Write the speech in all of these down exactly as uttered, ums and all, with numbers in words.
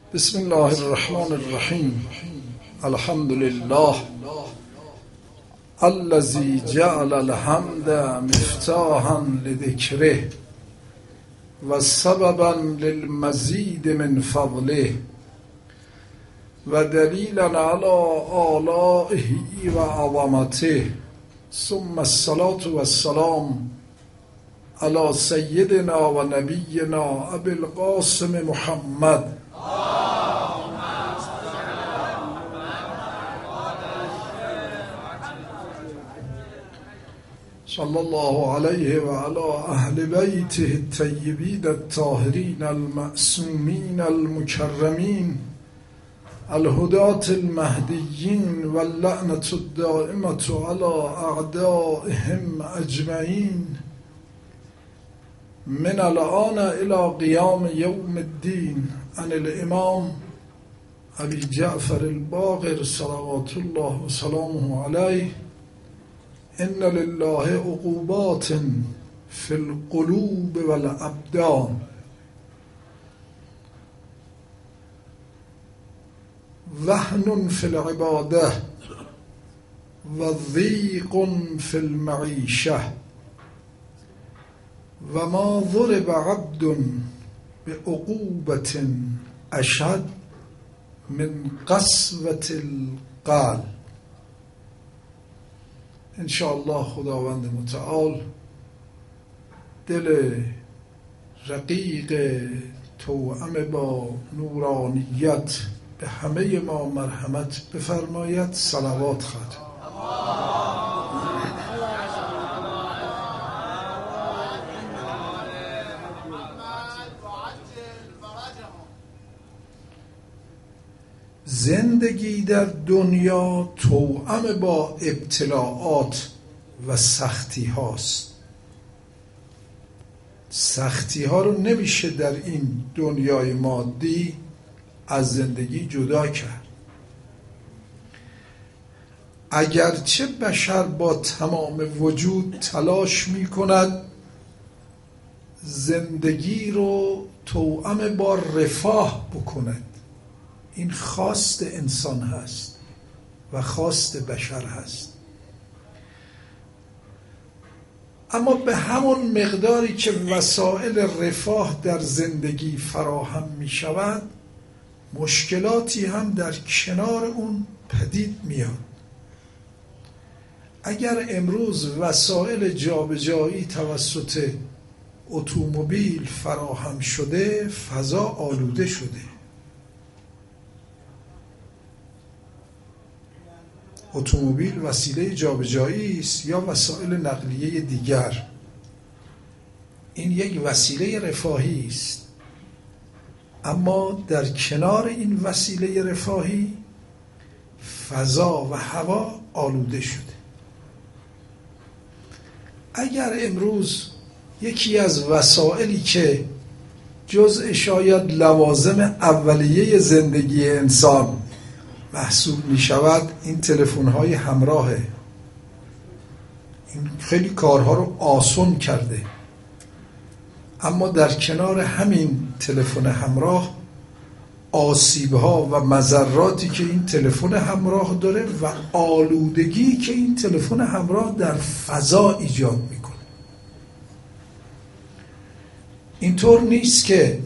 بسم الله الرحمن الرحیم. الحمد لله الذي جعل الحمد مفتاحا لذکره و سببا للمزید من فضله و دلیلا علی آلائه و عظمته، ثم الصلاة والسلام علی سیدنا و نبینا ابی القاسم محمد صلی الله علیه و علی اهل بیته الطیبین الطاهرین المعصومین المکرمین الهداة المهدیین و اللعنة الدائمة علی اعدائهم اجمعین من الآن الى قیام یوم الدین. عن الامام ابی جعفر الباقر صلوات الله و سلامه علیه: ان لله عقوبات فی القلوب والابدان وهن فی العباده و ضیق فی المعیشه و ما ضرب عبد بعقوبة اشد من قسوة القلب. انشاءالله خداوند متعال دل رقیق توأم با نورانیت به همه ما مرحمت بفرماید. صلوات خواهد. زندگی در دنیا توأم با ابتلاعات و سختی هاست. سختی ها رو نمیشه در این دنیای مادی از زندگی جدا کرد. اگرچه بشر با تمام وجود تلاش میکند زندگی رو توأم با رفاه بکند، این خواست انسان هست و خواست بشر هست، اما به همون مقداری که وسایل رفاه در زندگی فراهم می شود، مشکلاتی هم در کنار اون پدید میاد. اگر امروز وسایل جابجایی توسط اتومبیل فراهم شده، فضا آلوده شده. اتومبیل وسیله جابجایی است یا وسایل نقلیه دیگر، این یک وسیله رفاهی است، اما در کنار این وسیله رفاهی فضا و هوا آلوده شده. اگر امروز یکی از وسایلی که جزء شاید لوازم اولیه زندگی انسان محسوب می شود این تلفن های همراهه، این خیلی کارها رو آسان کرده، اما در کنار همین تلفن همراه آسیب ها و مضراتی که این تلفن همراه داره و آلودگی که این تلفن همراه در فضا ایجاد میکنه. اینطور نیست که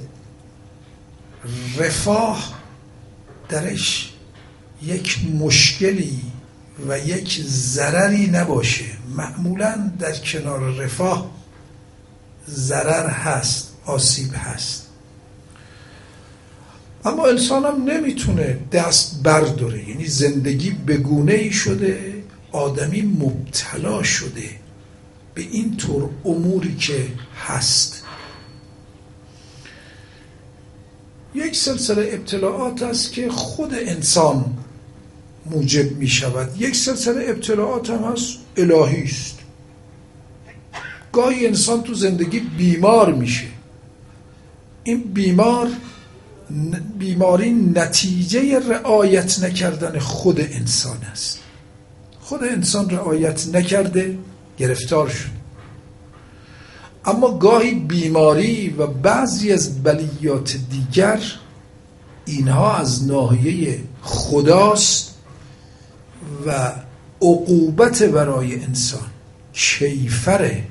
رفاه درش یک مشکلی و یک ضرری نباشه. معمولا در کنار رفاه ضرر هست، آسیب هست، اما انسان هم نمیتونه دست برداره. یعنی زندگی بگونه‌ای شده، آدمی مبتلا شده به این طور اموری که هست. یک سلسله ابتلاعات است که خود انسان موجب می شود، یک سلسله ابتلاعات هم هست الهی است. گاهی انسان تو زندگی بیمار میشه، این بیمار بیماری نتیجه رعایت نکردن خود انسان است. خود انسان رعایت نکرده، گرفتار شد. اما گاهی بیماری و بعضی از بلیات دیگر اینها از ناحیه خداست و عقوبت برای انسان، کیفره،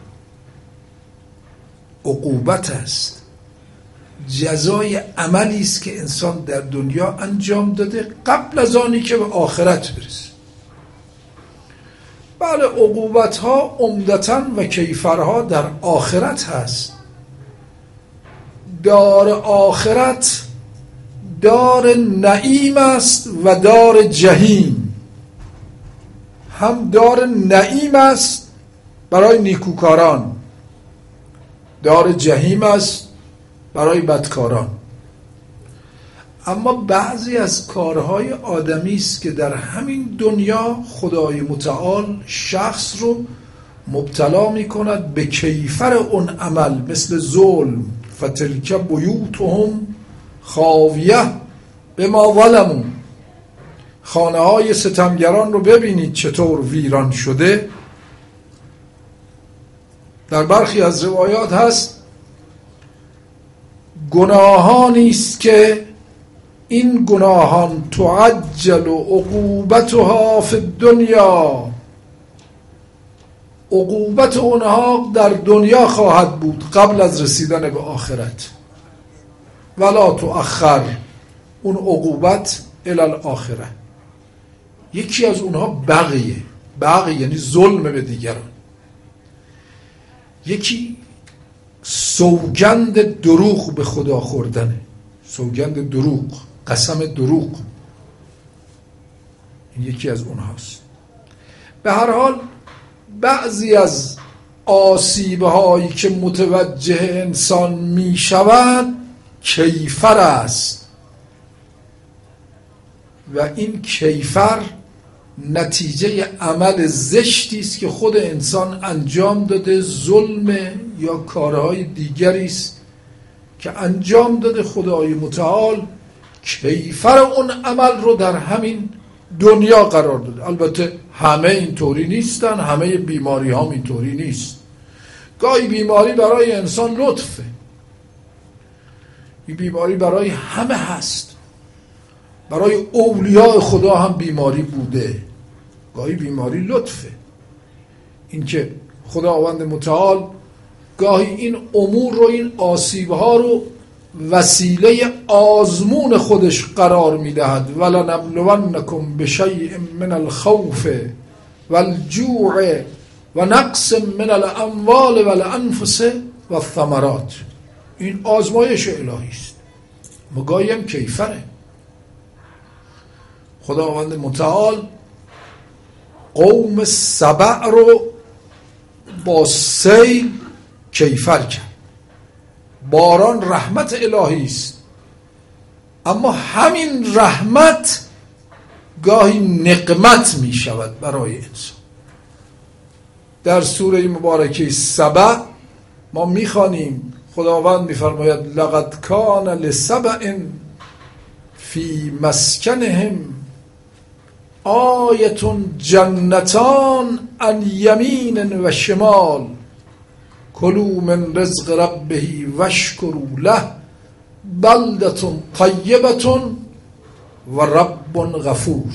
عقوبت است، جزای عملی است که انسان در دنیا انجام داده قبل از آنی که به آخرت برسه. بله عقوبت ها عمدتاً و کیفرها در آخرت هست. دار آخرت دار نعیم است و دار جهیم. هم دار نعیم است برای نیکوکاران، دار جهیم است برای بدکاران. اما بعضی از کارهای آدمی است که در همین دنیا خدای متعال شخص رو مبتلا می کند به کیفر اون عمل، مثل ظلم. فتلک بیوتهم خاویه بما ظلموا. خانه های ستمگران رو ببینید چطور ویران شده. در برخی از روایات هست گناهانی است که این گناهان تعجل عقوبتها فی الدنیا، عقوبت اونها در دنیا خواهد بود قبل از رسیدن به آخرت. ولا تؤخر، اون عقوبت الی الاخره. یکی از اونها بغیه، بغی یعنی ظلم به دیگران. یکی سوگند دروغ به خدا خوردنه، سوگند دروغ، قسم دروغ، این یکی از اونهاست. به هر حال بعضی از آسیب‌هایی که متوجه انسان می شود کیفر است و این کیفر نتیجه عمل زشتی است که خود انسان انجام داده، ظلم یا کارهای دیگری است که انجام داده. خدای متعال کیفر اون عمل رو در همین دنیا قرار داده. البته همه اینطوری نیستن، همه بیماری ها اینطوری نیست. گاهی بیماری برای انسان لطفه، این بیماری برای همه هست. برای اولیاء خدا هم بیماری بوده، گاهی بیماری لطفه. این که خداوند متعال گاهی این امور رو، این آسیبها رو وسیله آزمون خودش قرار میدهد. ولنبلونکم بشیء من الخوف والجوع و نقص من الاموال والانفس والثمرات. این آزمایش الهی است، گاهی هم کیفره. خداوند متعال قوم سبع رو با سیل کیفر کرد. باران رحمت الهی است، اما همین رحمت گاهی نقمت می شود برای انسان. در سوره مبارکه سبع ما می خوانیم خداوند می فرماید لقد کان لسبع فی مسکنهم آیة جنتان عن یمین و شمال کلوا من رزق ربه واشکروا له بلدة طیبة و رب غفور.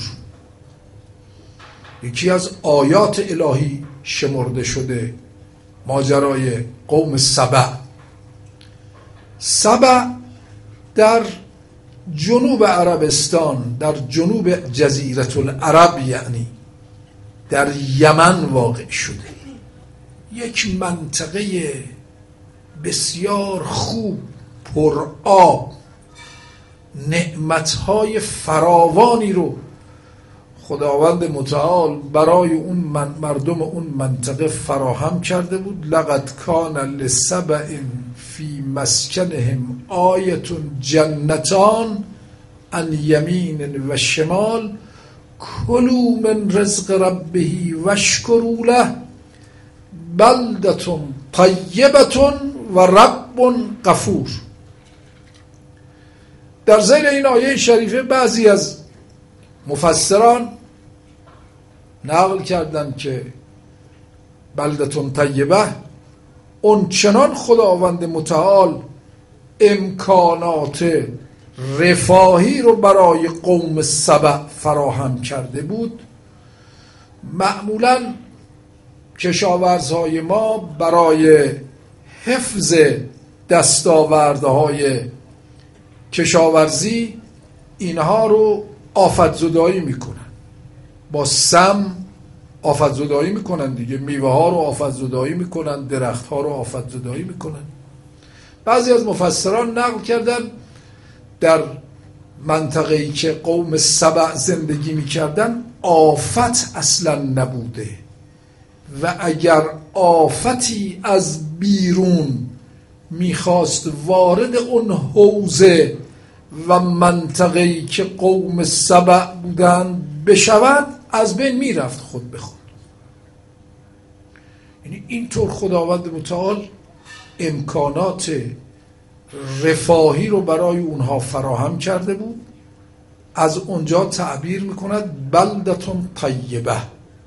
یکی از آیات الهی شمرده شده ماجرای قوم سبع. سبع در جنوب عربستان، در جنوب جزیره العرب، یعنی در یمن واقع شده. یک منطقه بسیار خوب، پر آب، نعمتهای فراوانی رو خداوند متعال برای اون من مردم اون منطقه فراهم کرده بود. لقد کان لسبع فی مسکنهم آیة جنتان عن یمین و شمال کلوا من رزق ربه واشکروا له بلدة طیبة و رب غفور. در ذیل این آیه شریفه بعضی از مفسران نقل کردن که بلدة طیبه اون چنان خداوند متعال امکانات رفاهی رو برای قوم سبع فراهم کرده بود، معمولا کشاورزهای ما برای حفظ دستاوردهای کشاورزی اینها رو آفتزدایی میکنن، با سم آفتزدایی میکنن دیگه، میوه ها رو آفتزدایی میکنن، درخت ها رو آفتزدایی میکنن. بعضی از مفسران نقل کردن در منطقه‌ای که قوم سبع زندگی میکردن آفت اصلا نبوده و اگر آفتی از بیرون میخواست وارد اون حوزه و منطقه‌ای که قوم سبع بودن بشود از بین میرفت خود به خود. یعنی اینطور خداوند متعال امکانات رفاهی رو برای اونها فراهم کرده بود. از اونجا تعبیر میکند بلدتون طیبه.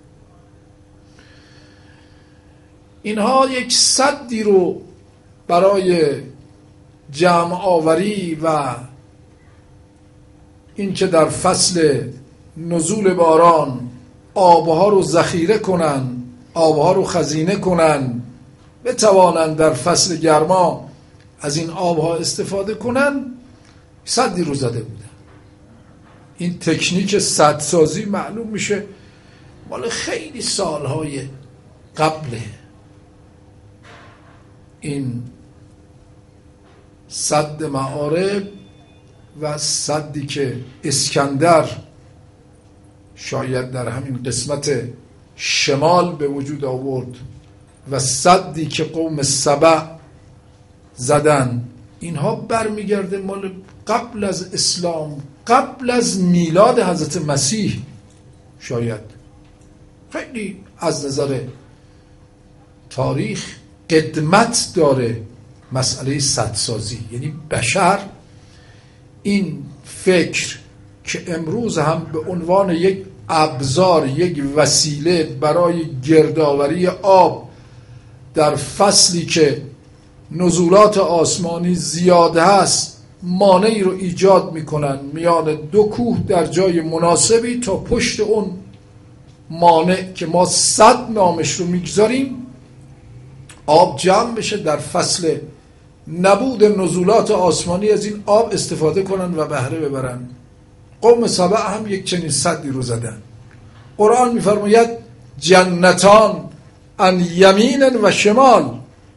اینها یک سدی رو برای جمع آوری و این که در فصل نزول باران آبها رو ذخیره کنن، آبها رو خزینه کنن، بتوانند در فصل گرما از این آبها استفاده کنن، سدی رو زده بودن. این تکنیک سدسازی معلوم میشه مال خیلی سالهای قبله. این سد معارب و سدی که اسکندر شاید در همین قسمت شمال به وجود آورد و سدی که قوم سبع زدن، اینها برمیگرده مال قبل از اسلام، قبل از میلاد حضرت مسیح. شاید خیلی از نظر تاریخ قدمت داره مسئله سدسازی. یعنی بشر این فکر که امروز هم به عنوان یک ابزار، یک وسیله برای گردآوری آب در فصلی که نزولات آسمانی زیاده هست مانعی رو ایجاد میکنن میان دو کوه در جای مناسبی تا پشت اون مانع که ما سد نامش رو میگذاریم آب جمع بشه، در فصل نبود نزولات آسمانی از این آب استفاده کنن و بهره ببرن. قوم سبع هم یک چنین سدی رو زدن. قرآن میفرماید جنتان عن یمین و شمال.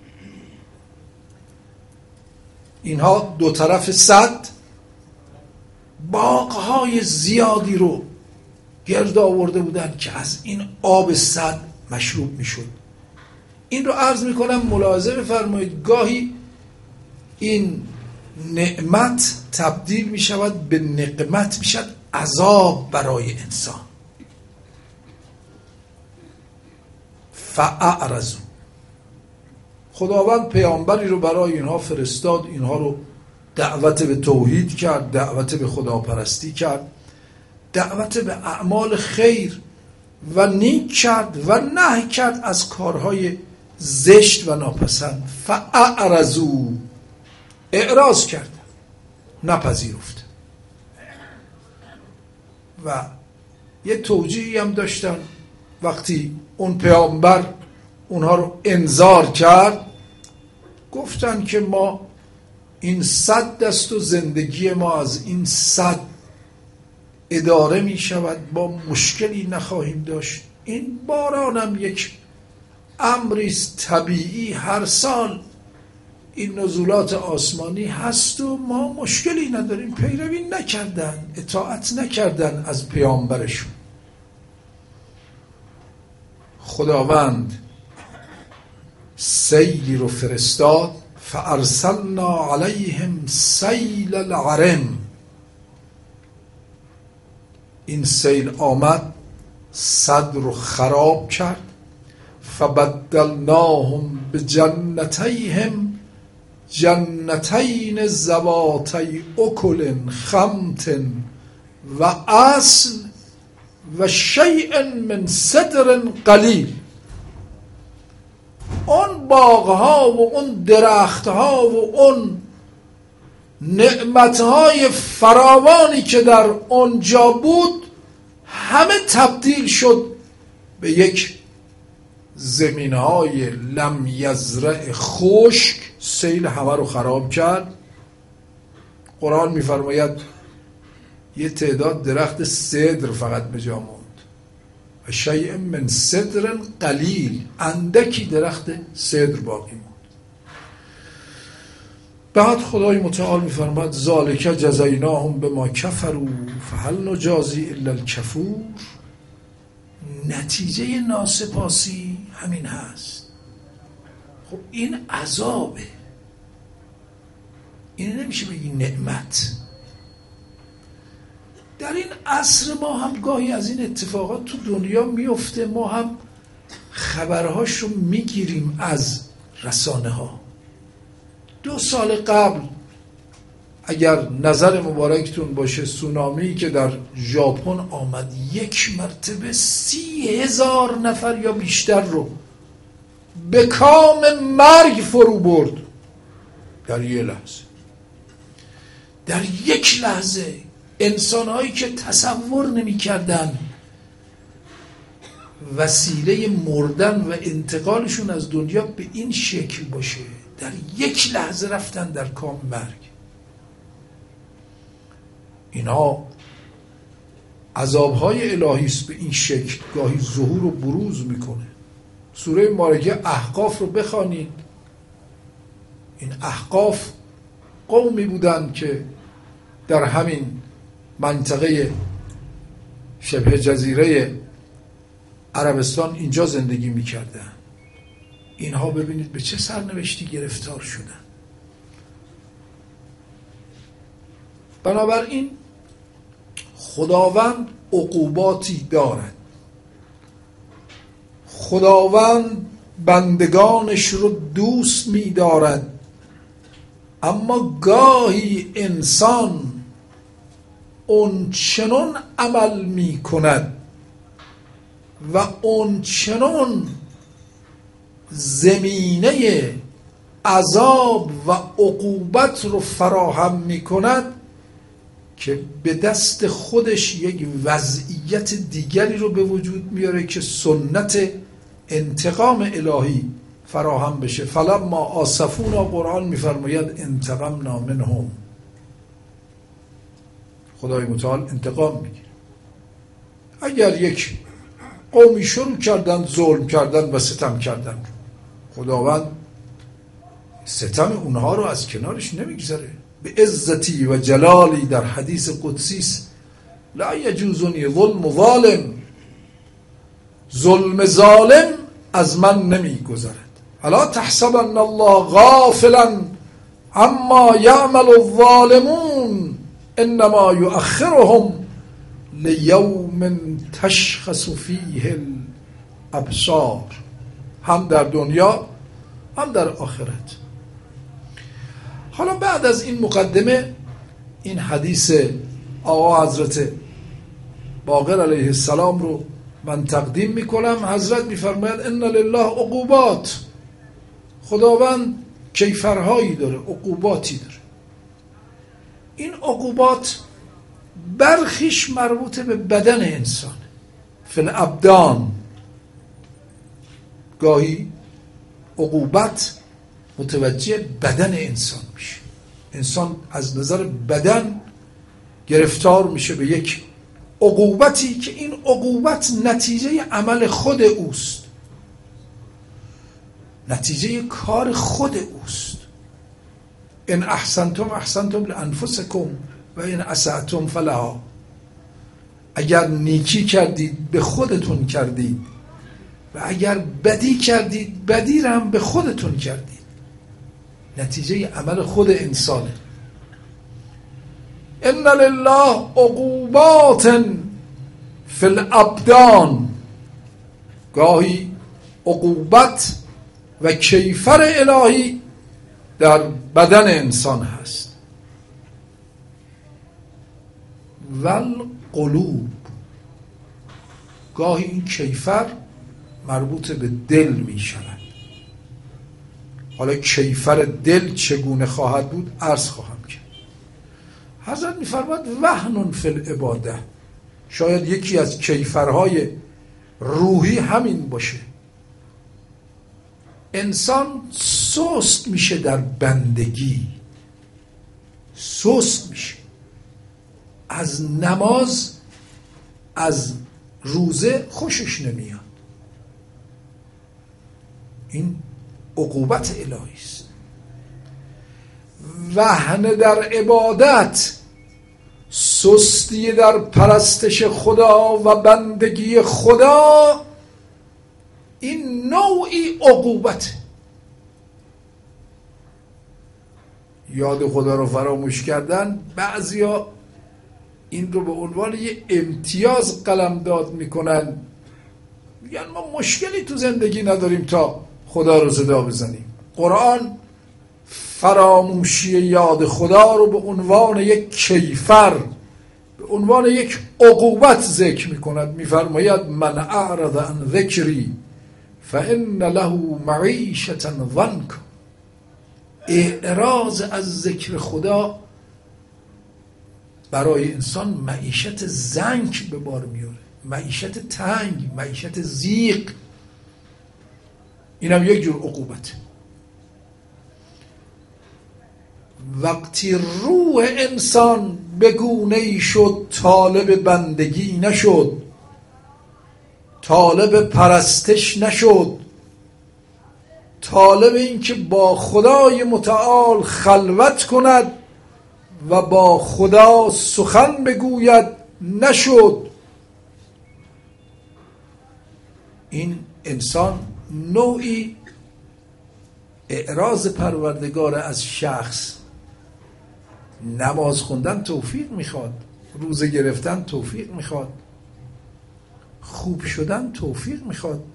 اینها دو طرف سد باغهای زیادی رو گرد آورده بودن که از این آب سد مشروب میشد. این رو عرض میکنم ملاحظه بفرمایید، گاهی این نعمت تبدیل میشود به نقمت، میشد عذاب برای انسان. فاعرضوا، خداوند پیامبری رو برای اینها فرستاد، اینها رو دعوت به توحید کرد، دعوت به خداپرستی کرد، دعوت به اعمال خیر و نیک کرد و نهی کرد از کارهای زشت و ناپسند. فاعرضوا، اعراض کرد، نپذیرفت. و یه توجیهی هم داشتن وقتی اون پیامبر اونها رو انذار کرد، گفتن که ما این صد دست و زندگی ما از این صد اداره می شود، با مشکلی نخواهیم داشت. این باران هم یک امریست طبیعی، هر سال این نزولات آسمانی هست و ما مشکلی نداریم. پیروی نکردن، اطاعت نکردن از پیامبرشون. خداوند سیلی رو فرستاد، فارسلنا علیهم سیل العرم. این سیل آمد، صد رو خراب کرد. فبدلناهم بجنتیهم جنتین ذواتی اکل خمط و اصل و شیء من صدر قلیل. اون باغها و اون درختها و اون نعمتهای فراوانی که در اونجا بود همه تبدیل شد به یک زمینهای لم یزرع خشک. سیل همه رو خراب کرد. قرآن میفرماید یه تعداد درخت سدر فقط به جا موند. و شیء من سدر قلیل، اندکی درخت سدر باقی موند. بعد خدای متعال میفرماید ذالک جزیناهم بما کفروا فهل نجازی الا الکفور. نتیجه ناسپاسی همین هست. خب این عذابه، این نمیشه بگی نعمت. در این عصر ما هم گاهی از این اتفاقات تو دنیا میفته، ما هم خبرهاش رو میگیریم از رسانه ها. دو سال قبل اگر نظر مبارکتون باشه، سونامی که در ژاپن آمد یک مرتبه سی هزار نفر یا بیشتر رو به کام مرگ فرو برد در یه لحظه. در یک لحظه انسانهایی که تصور نمی کردن وسیله مردن و انتقالشون از دنیا به این شکل باشه، در یک لحظه رفتن در کام مرگ. اینا عذابهای الهی است به این شکل گاهی ظهور و بروز میکنه. سوره مبارکه احقاف رو بخوانید. این احقاف قومی بودن که در همین منطقه شبه جزیره عربستان اینجا زندگی میکردن. اینها ببینید به چه سرنوشتی گرفتار شدن. بنابراین خداوند عقوباتی دارد. خداوند بندگانش رو دوست می دارد، اما گاهی انسان اون چنان عمل می کند و اون چنان زمینه عذاب و عقوبت رو فراهم می کند که به دست خودش یک وضعیت دیگری رو به وجود میاره که سنت انتقام الهی فراهم بشه. فلما آسفونا، قرآن میفرماید انتقمنا منهم. خدای متعال انتقام میگیره. اگر یک قومی شروع کردن ظلم کردن و ستم کردن، خداوند ستم اونها رو از کنارش نمیگذاره. به عزتی و جلالی در حدیث قدسی لا یجوزنی ظلم ظالم، ظلم ظالم از من نمیگذرد. الا تحسبن الله غافلا عما یعمل الظالمون انما یؤخرهم لیوم تشخص فیه الابصار. هم در دنیا هم در آخرت. حالا بعد از این مقدمه این حدیث آقا حضرت باقر علیه السلام رو من تقدیم میکنم. حضرت میفرماید ان لله عقوبات. خداوند کیفرهایی داره، عقوباتی داره. این عقوبات برخیش مربوط به بدن انسان، فی الابدان. گاهی عقوبت متوجه بدن انسان میشه. انسان از نظر بدن گرفتار میشه به یک عقوبتی که این عقوبت نتیجه عمل خود اوست، نتیجه کار خود اوست. ان احسنتم احسنتم لانفسکم و ان اسأتم فلها. اگر نیکی کردید به خودتون کردید و اگر بدی کردید بدی را هم به خودتون کردید. نتیجه عمل خود انسانه. ان لله عقوبات فی الابدان. گاهی عقوبت و کیفر الهی در بدن انسان هست. والقلوب. گاهی این کیفر مربوط به دل می شود. حالا کیفر دل چگونه خواهد بود عرض خواهم کرد. حضرت میفرماد وهن فی العباده. شاید یکی از کیفرهای روحی همین باشه. انسان سست میشه در بندگی، سست میشه از نماز، از روزه خوشش نمیاد. این عقوبت الهی است. وهن در عبادت، سستی در پرستش خدا و بندگی خدا، این نوعی عقوبت. یاد خدا رو فراموش کردن، بعضیا این رو به عنوان یه امتیاز قلمداد میکنن، میگن ما مشکلی تو زندگی نداریم تا خدا رو صدا بزنیم. قرآن فراموشی یاد خدا رو به عنوان یک کیفر، به عنوان یک عقوبت ذکر میکند. میفرماید من اعرض عن ذکری فان له معیشة ضنکا. اعراض از ذکر خدا برای انسان معیشت زنک به بار میاره، معیشت تنگ، معیشت ضیق. اینم یک جور عقوبته. وقتی روح انسان به گونه‌ای شد طالب بندگی نشد، طالب پرستش نشد، طالب این که با خدای متعال خلوت کند و با خدا سخن بگوید نشد، این انسان نوعی اعراض پروردگار از شخص. نماز خوندن توفیق میخواد، روزه گرفتن توفیق میخواد، خوب شدن توفیق میخواد.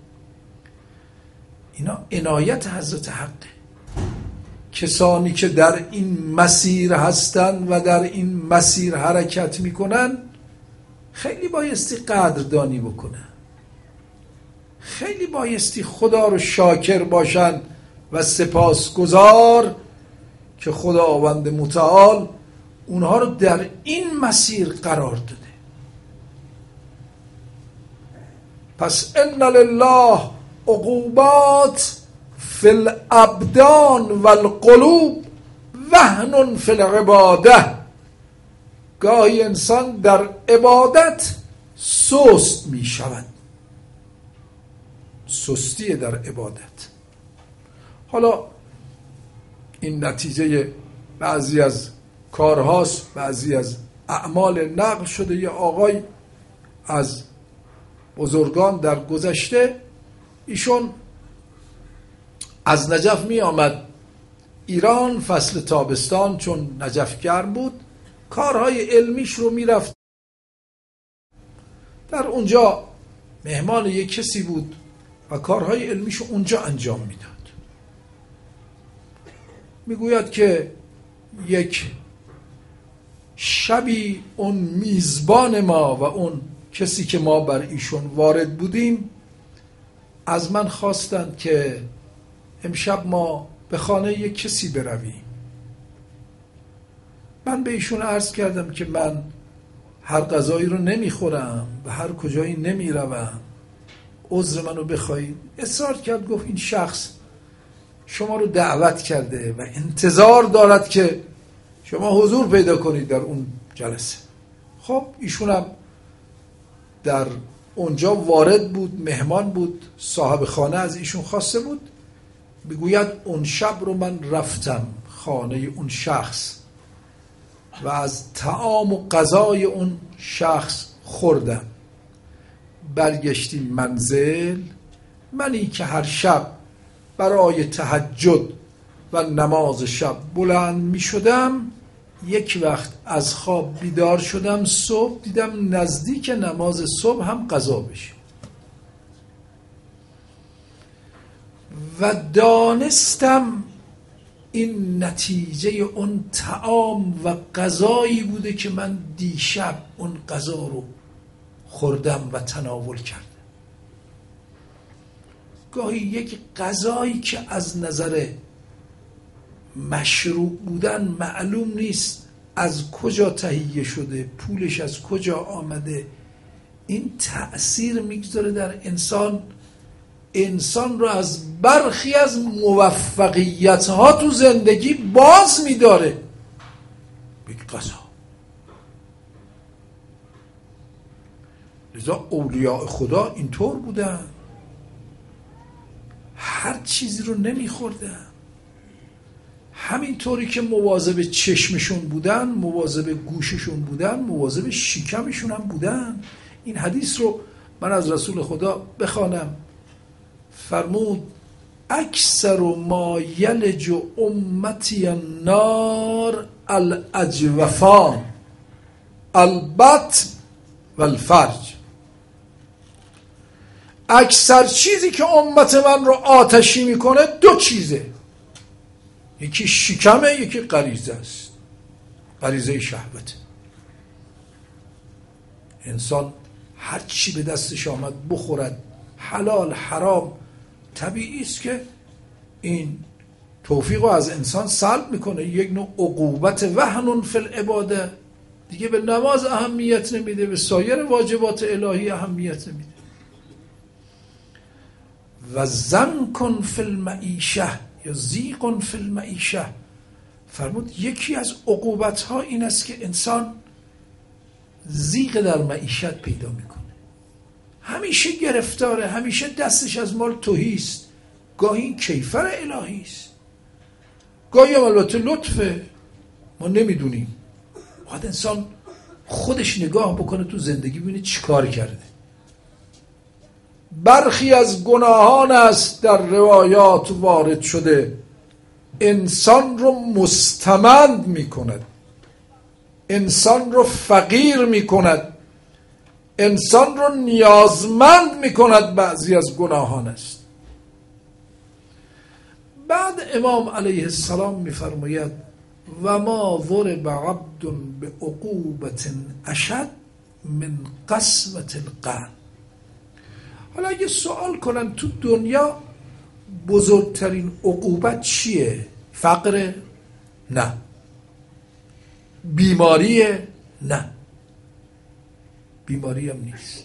اینا عنایت حضرت حقه. کسانی که در این مسیر هستن و در این مسیر حرکت میکنن خیلی بایستی قدردانی بکنن، خیلی بایستی خدا رو شاکر باشن و سپاسگزار که خداوند متعال اونها رو در این مسیر قرار داده. پس ان لله عقوبات فی الابدان والقلوب وهن فی العباده. گاهی انسان در عبادت سست می شود، سستی در عبادت. حالا این نتیجه بعضی از کارهاست، بعضی از اعمال نقل شده. یه آقای از بزرگان در گذشته، ایشون از نجف می آمد ایران فصل تابستان، چون نجف گرم بود، کارهای علمیش رو می رفت. در اونجا مهمان یک کسی بود و کارهای علمیش رو اونجا انجام می داد. می گوید که یک شبی اون میزبان ما و اون کسی که ما بر ایشون وارد بودیم از من خواستند که امشب ما به خانه یک کسی برویم. من به ایشون عرض کردم که من هر غذایی رو نمیخورم و هر کجایی نمیروم، عذر منو بخواید. اصرار کرد، گفت این شخص شما رو دعوت کرده و انتظار دارد که شما حضور پیدا کنید در اون جلسه. خب ایشون هم در اونجا وارد بود، مهمان بود، صاحب خانه از ایشون خواسته بود. بگوید اون شب رو من رفتم خانه اون شخص و از طعام و غذای اون شخص خوردم. برگشتیم منزل، منی که هر شب برای تهجد و نماز شب بلند می شدم، یک وقت از خواب بیدار شدم، صبح دیدم نزدیک نماز صبح هم قضا بشه و دانستم این نتیجه اون طعام و غذایی بوده که من دیشب اون غذا رو خوردم و تناول کردم. گاهی یک غذایی که از نظر مشروع بودن معلوم نیست، از کجا تهیه شده، پولش از کجا آمده، این تأثیر میگذاره در انسان. انسان رو از برخی از موفقیت ها تو زندگی باز میداره. یک قضا. لذا اولیاء خدا اینطور بودن، هر چیزی رو نمیخوردن. همینطوری که مواظب چشمشون بودن، مواظب گوششون بودن، مواظب شکمشون هم بودن. این حدیث رو من از رسول خدا بخوانم. فرمود اکثر ما یلج امتی النار الاجوفان البطن والفرج. اکثر چیزی که امت من رو آتشی میکنه دو چیزه، یکی شکمه، یکی غریزه است، غریزه شهوت. انسان هر چی به دستش آمد بخورد، حلال حرام، طبیعی است که این توفیق رو از انسان سلب میکنه. یک نوع عقوبت وهن فی العباده، دیگه به نماز اهمیت نمیده، به سایر واجبات الهی اهمیت نمیده. و زنکن فی المعیشه یا زیقن فی المعیشه، فرمود یکی از عقوبت ها این است که انسان زیق در معیشت پیدا میکنه، همیشه گرفتاره، همیشه دستش از مال تهی است. گاهی این کیفر الهی است، گاهی هم البته لطفه، ما نمیدونیم. باید انسان خودش نگاه بکنه تو زندگی، ببینه چی کار کرده. برخی از گناهان است در روایات وارد شده انسان رو مستمند می کند، انسان رو فقیر می کند، انسان رو نیازمند می کند. بعضی از گناهان است. بعد امام علیه السلام می فرماید و ما ضرب عبد بعقوبة اشد من قسوة القلب. حالا اگه سوال کنن تو دنیا بزرگترین عقوبت چیه؟ فقر؟ نه. بیماریه؟ نه، بیماری هم نیست.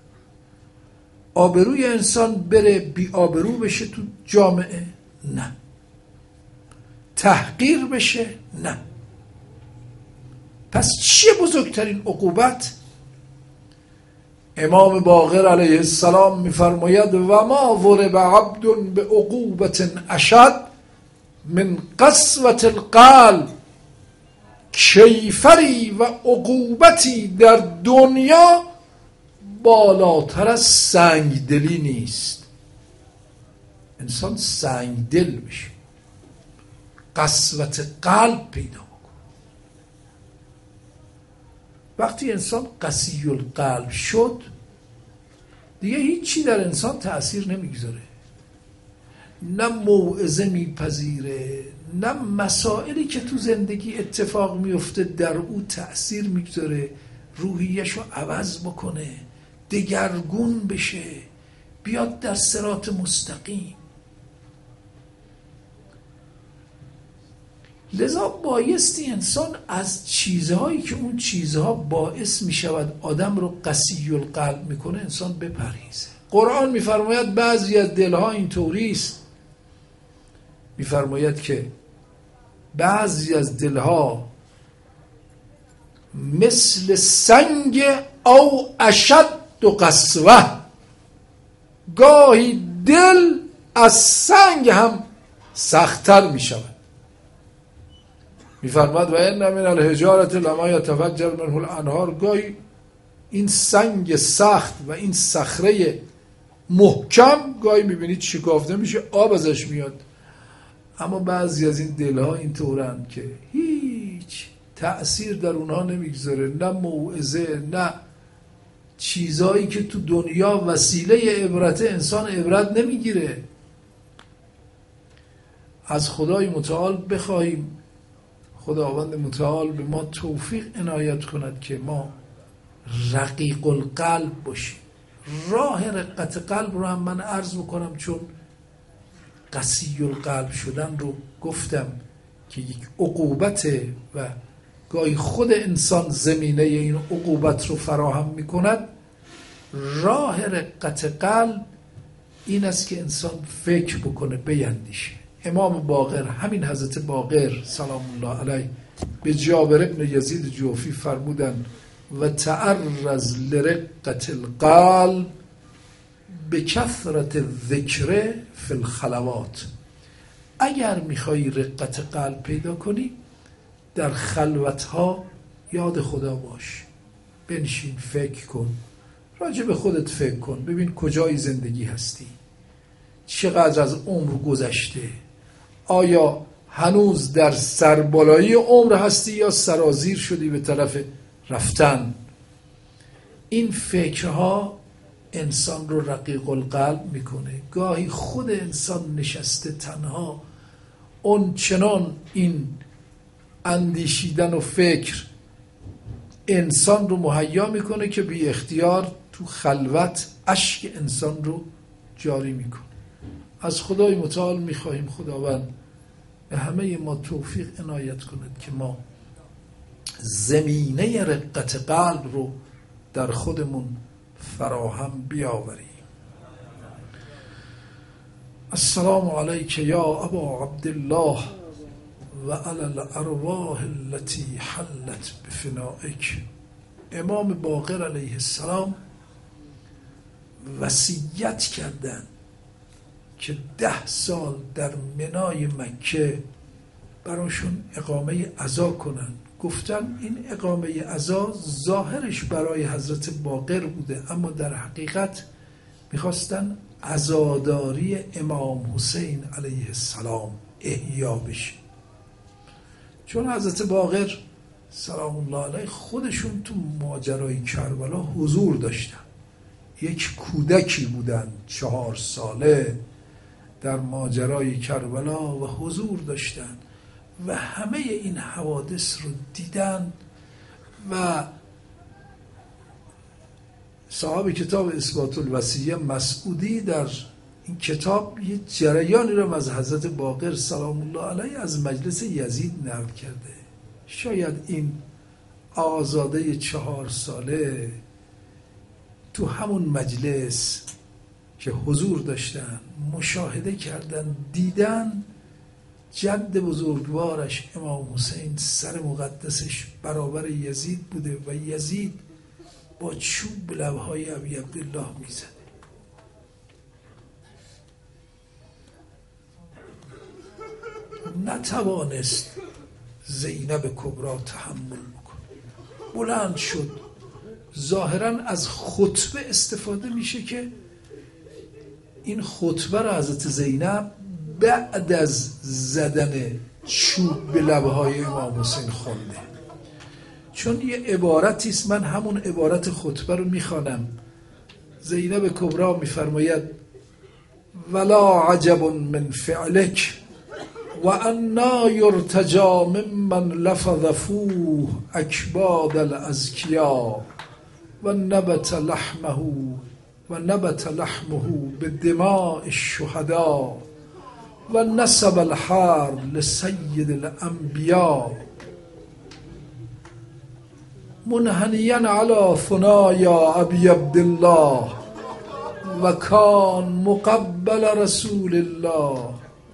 آبروی انسان بره بی آبرو بشه تو جامعه؟ نه. تحقیر بشه؟ نه. پس چیه بزرگترین عقوبت؟ امام باقر علیه السلام میفرماید و ما ضرب عبد بعقوبة اشد من قسوة القلب. کیفری و عقوبتی در دنیا بالاتر از سنگدلی نیست. انسان سنگدل بشه، قسوت قلب پیدا بکنه. وقتی انسان قسی القلب شد دیگه هیچی در انسان تأثیر نمیگذاره، نه موعظه میپذیره، نه مسائلی که تو زندگی اتفاق میفته در او تأثیر میگذاره روحیشو عوض بکنه، دگرگون بشه، بیاد در صراط مستقیم. لذا بایستی انسان از چیزهایی که اون چیزها باعث میشود آدم رو قسی القلب میکنه انسان بپرهیزه. قرآن میفرماید بعضی از دلها این طوریست، میفرماید که بعضی از دلها مثل سنگ او اشد و قسوه، گاهی دل از سنگ هم سخت‌تر می شود. می فرماید و ان من الحجارة لما یتفجر منه الانهار، گاهی این سنگ سخت و این صخره محکم گاهی می بینید شکافته میشه، آب ازش میاد. اما بعضی از این دلها این طورن که هیچ تأثیر در اونها نمیگذاره، نه موعظه، نه چیزایی که تو دنیا وسیله عبرت انسان عبرت نمیگیره. از خدای متعال بخواهیم خداوند متعال به ما توفیق عنایت کند که ما رقیق القلب باشیم. راه رقت قلب رو هم من عرض بکنم، چون قسی القلب شدن رو گفتم که یک عقوبته و گاهی خود انسان زمینه این عقوبت رو فراهم میکند. راه رقت قلب این است که انسان فکر بکنه، بیندیشه. امام باقر، همین حضرت باقر سلام الله علیه به جابر ابن یزید جوفی فرمودن و تعرض لرقت القلب به کثرت ذکر فی الخلوات. اگر میخوای رقت قلب پیدا کنی در خلوتها یاد خدا باش، بنشین فکر کن، راجع به خودت فکر کن، ببین کجای زندگی هستی، چقدر از عمر گذشته، آیا هنوز در سربالایی عمر هستی یا سرازیر شدی به طرف رفتن. این فکرها انسان رو رقیق القلب میکنه. گاهی خود انسان نشسته تنها اون چنان این اندیشیدن و فکر انسان رو مهیا میکنه که بی اختیار تو خلوت اشک انسان رو جاری میکنه. از خدای متعال میخواهیم خداوند به همه ما توفیق عنایت کند که ما زمینه رقت قلب رو در خودمون فراهم بیاوریم. السلام علیک یا ابا عبدالله و علی الارواح التي حلت بفنائک. امام باقر علیه السلام وصیت کردند که ده سال در منای مکه براشون اقامه عزا کنن. گفتن این اقامه عزا ظاهرش برای حضرت باقر بوده، اما در حقیقت میخواستن عزاداری امام حسین علیه السلام احیا بشه، چون حضرت باقر سلام الله علیه خودشون تو ماجرای کربلا حضور داشتن. یک کودکی بودن چهار ساله در ماجرای کربلا و حضور داشتن و همه این حوادث رو دیدن. و صاحب کتاب اثبات الوصیه مسعودی در این کتاب یه جریانی رو از حضرت باقر سلام الله علیه از مجلس یزید نقل کرده. شاید این آزاده چهار ساله تو همون مجلس که حضور داشتن مشاهده کردن، دیدن جد بزرگوارش امام حسین سر مقدسش برابر یزید بوده و یزید با چوب به لبهای ابی عبدالله میزد. نتوانست زینب کبرا تحمل بکنه، بلند شد. ظاهرا از خطبه استفاده میشه که این خطبه را حضرت زینب بعد از زدن چوب به لبهای امام حسین خونده، چون یه عبارتی است. من همون عبارت خطبه رو میخوانم. زینب کبرا میفرماید ولا عجب من فعلک و انا یرتجا ممن لفظ فوه اکباد الازکیا و نبت لحمه و نبت لحمه بدماء الشهداء و نسب الحرب لسید الانبیاء منحنیا علی ثنایا ابی عبدالله و کان مقبل رسول الله.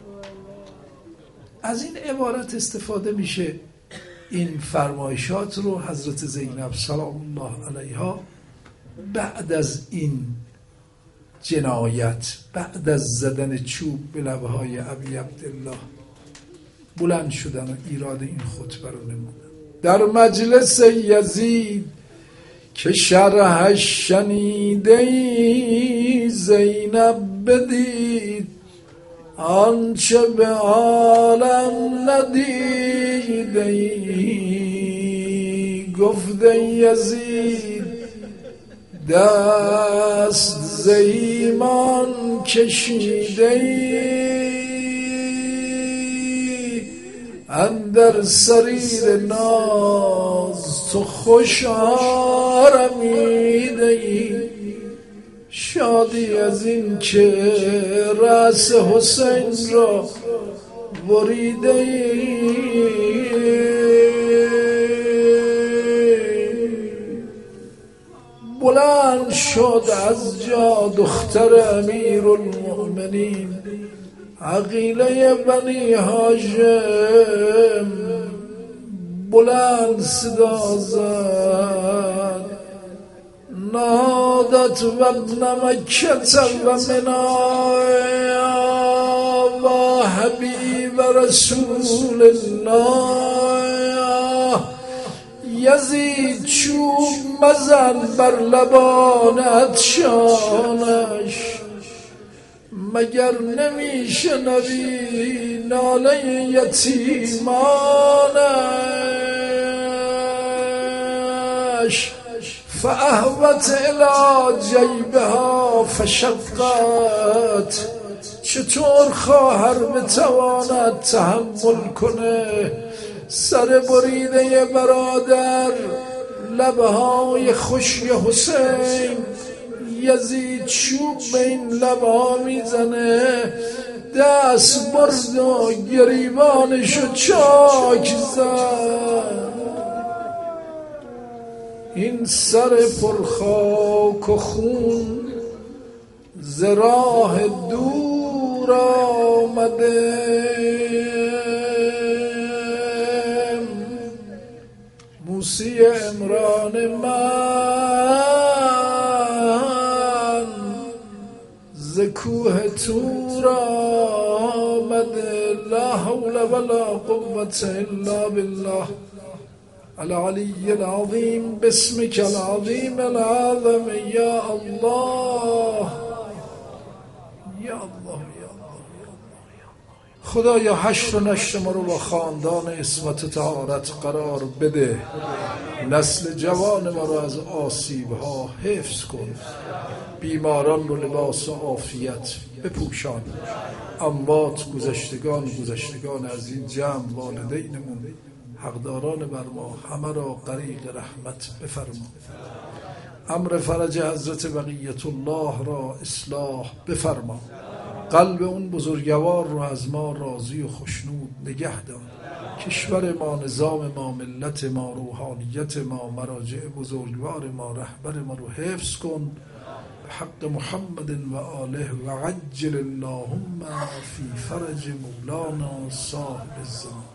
از این عبارت استفاده میشه. این فرمایشات رو حضرت زینب سلام الله علیها بعد از این جنایت، بعد از زدن چوب به لبهای ابی عبدالله بلند شدن و ایراد این خطبه رو نمودن. در مجلس یزید که شرحش شنیده زینب بدید آنچه به عالم ندیده گفته یزید دست زیمان کشیده اندر سریر ناز تو خوش آرمیده شادی از این که رأس حسین را بریده بلند شد از جا دختر امیر المؤمنین عقیله بنی هاشم، بلند صدا زد نادت و ابن مکت و منایا و حبیب رسول الله. یزید چوب مزن بر لبان عطشانش، مگر نمیشنوی ناله یتیمانش؟ فاهوت الی جیبها فشقت. چطور خواهر بتواند تحمل کنه سر بریده برادر، لبهای خشک حسین؟ یزید چوب به این لبها میزنه، دست برد و گریبانشو چاک زد. این سر پرخاک و خون ز راه دور آمده، موسی عمران من ز کوه طور آمده. لا حول ولا قوة الا بالله العلی العظیم. بسمک العظیم العظم یا الله یا الله. خدایا حشر و نشر ما رو با خاندان عصمت و طهارت قرار بده، نسل جوان ما رو از آسیب ها حفظ کن، بیماران رو لباس و عافیت بپوشان، اموات گذشتگان گذشتگان از این جمع والدینمون حقداران بر ما همه را غریق رحمت بفرما. امر فرج حضرت بقیت الله را اصلاح بفرما، قلب اون بزرگوار رو از ما راضی و خشنود نگه دار. کشور ما، نظام ما، ملت ما، روحانیت ما، مراجع بزرگوار ما، رهبر ما رو حفظ کن به حق محمد و آله و عجل اللهم فی فرج مولانا صاحب الزمان.